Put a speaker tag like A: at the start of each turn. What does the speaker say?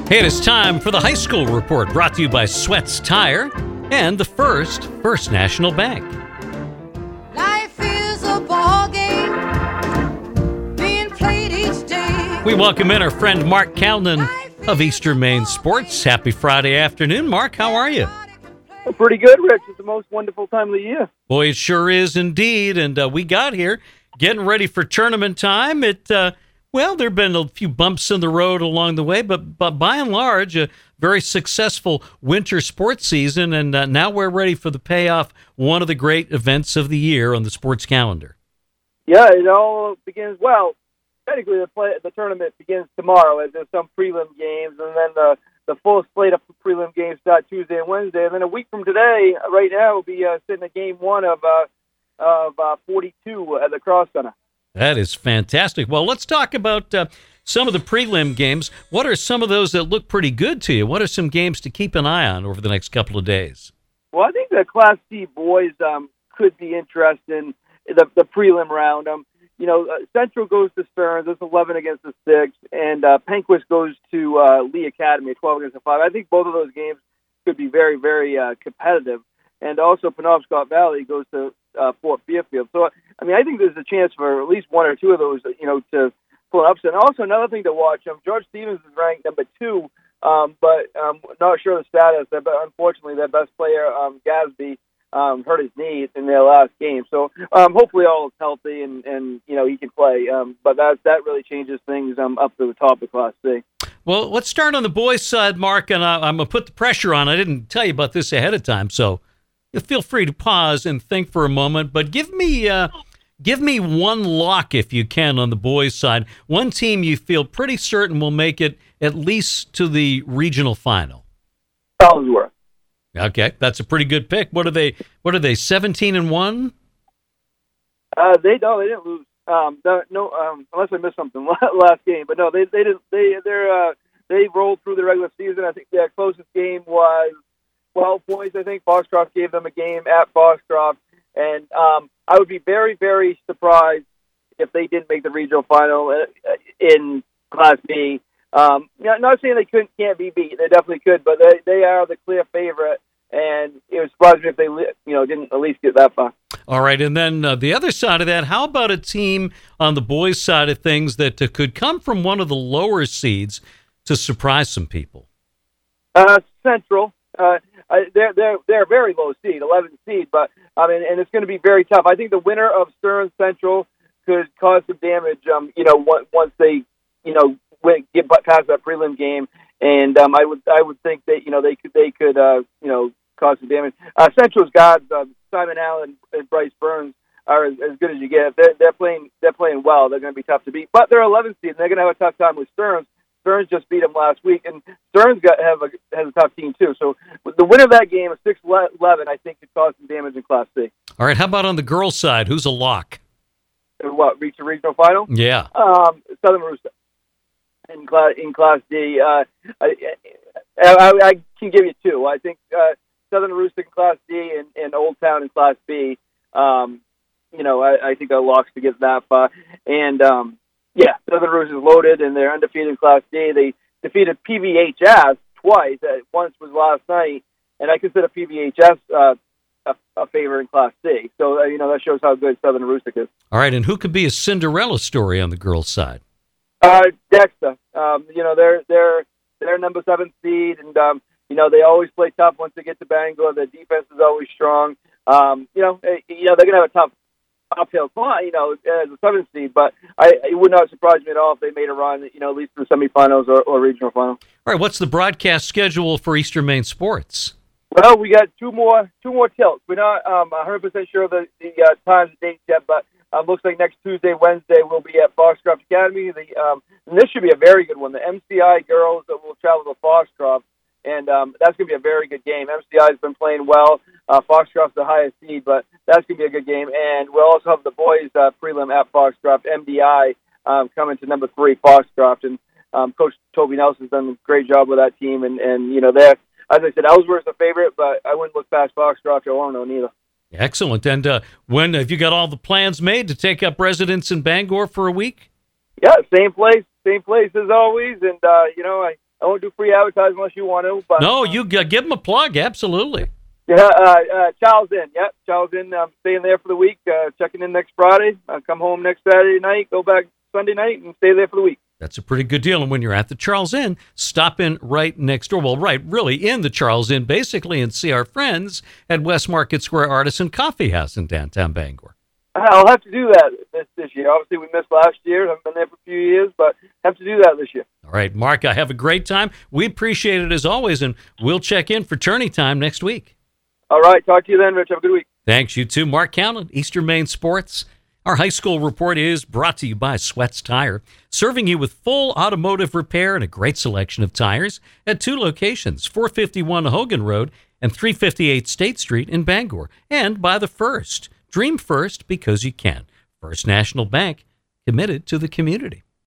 A: Hey, it is time for the high school report brought to you by Sweats Tire and the First National Bank.
B: Life is a ball game being played each day.
A: We welcome in our friend Mark Calnan of Eastern Maine Sports. Happy Friday afternoon. Mark, how are you?
C: Pretty good, Rich. It's the most wonderful time of the year.
A: Boy, it sure is indeed. And we got here getting ready for tournament time. Well, there have been a few bumps in the road along the way, but by and large, a very successful winter sports season, and now we're ready for the payoff, one of the great events of the year on the sports calendar.
C: Yeah, it all begins, well, technically the tournament begins tomorrow, as there's some prelim games, and then the full slate of prelim games start Tuesday and Wednesday, and then a week from today, right now, we'll be sitting at game one of 42 at the Cross Center.
A: That is fantastic. Well, let's talk about some of the prelim games. What are some of those that look pretty good to you? What are some games to keep an eye on over the next couple of days?
C: Well, I think the Class C boys could be interested in the prelim round. Central goes to Stearns. It's 11 against the 6, and Penquist goes to Lee Academy, 12 against the 5. I think both of those games could be very, very competitive. And also Penobscot Valley goes to Fort Fairfield. So, I think there's a chance for at least one or two of those, to pull an upset. And also another thing to watch, George Stevens is ranked number 2, but not sure of the status. But unfortunately, their best player, Gadsby, hurt his knee in their last game. So hopefully all is healthy and he can play. But that really changes things up to the top of Class C.
A: Well, let's start on the boys' side, Mark, and I'm going to put the pressure on. I didn't tell you about this ahead of time, so feel free to pause and think for a moment. But give me one lock, if you can, on the boys' side. One team you feel pretty certain will make it at least to the regional final.
C: Ellsworth.
A: Okay, that's a pretty good pick. What are they? 17-1?
C: They didn't lose. Unless I missed something last game, but no, they didn't. They rolled through the regular season. I think their closest game was 12 points. I think Foxcroft gave them a game at Foxcroft, and I would be very, very surprised if they didn't make the regional final in Class B. Not saying they can't be beat. They definitely could, but they are the clear favorite, and it would surprise me if they didn't at least get that far.
A: All right, and then the other side of that, how about a team on the boys' side of things that could come from one of the lower seeds to surprise some people?
C: Central. They're a very low seed, 11th seed, but and it's going to be very tough. I think the winner of Stearns Central could cause some damage. Once they get past that prelim game, and I would think that they could cause some damage. Central's guys, Simon Allen and Bryce Burns, are as good as you get. They're playing well. They're going to be tough to beat, but they're 11th seed, and they're going to have a tough time with Stearns. Stearns just beat them last week, and Stearns has a tough team too. So the winner of that game, 6-11, I think could cause some damage in Class C.
A: All right, how about on the girls' side? Who's a lock?
C: Reach the regional final?
A: Yeah.
C: Southern Rooster in Class D. I can give you two. I think Southern Rooster in Class D and Old Town in Class B. I think are locks to get that far. And Southern Rooster is loaded, and they're undefeated in Class D. They defeated PVHS twice. Once was last night, and I consider PVHS a favorite in Class C. So, that shows how good Southern Rooster is.
A: All right, and who could be a Cinderella story on the girls' side?
C: Dexter. They're number 7 seed, and they always play tough once they get to Bangor. Their defense is always strong. They're going to have a tough uphill climb, as a 7th seed, but it would not surprise me at all if they made a run, at least to the semifinals or regional final. All
A: right, what's the broadcast schedule for Eastern Maine Sports?
C: Well, we got two more tilts. We're not 100% sure of the times and dates yet, but looks like next Tuesday, Wednesday, we'll be at Foxcroft Academy. And this should be a very good one. The MCI girls that will travel to Foxcroft, and that's going to be a very good game. MCI has been playing well. Foxcroft's the highest seed, but that's going to be a good game. And we'll also have the boys prelim at Foxcroft, MDI, coming to number 3, Foxcroft. And Coach Toby Nelson's done a great job with that team. And they're, as I said, Ellsworth's a favorite, but I wouldn't look past Foxcroft or Orono neither.
A: Excellent. And when have you got all the plans made to take up residence in Bangor for a week?
C: Yeah, same place as always. And, I won't do free advertising unless you want to. But
A: No, you give them a plug. Absolutely.
C: yeah, Charles Inn. Yep, Charles Inn. I'm staying there for the week. Checking in next Friday. I'll come home next Saturday night. Go back Sunday night and stay there for the week.
A: That's a pretty good deal. And when you're at the Charles Inn, stop in right next door. Well, right, really in the Charles Inn, basically, and see our friends at West Market Square Artisan Coffee House in downtown Bangor.
C: I'll have to do that this year. Obviously, we missed last year. I've been there for a few years, but have to do that this year.
A: All right, Mark, I have a great time. We appreciate it as always, and we'll check in for tourney time next week.
C: All right, talk to you then, Rich. Have a good week.
A: Thanks, you too. Mark Cowan, Eastern Maine Sports. Our high school report is brought to you by Sweats Tire, serving you with full automotive repair and a great selection of tires at 2 locations, 451 Hogan Road and 358 State Street in Bangor. And by the First. Dream first because you can. First National Bank, committed to the community.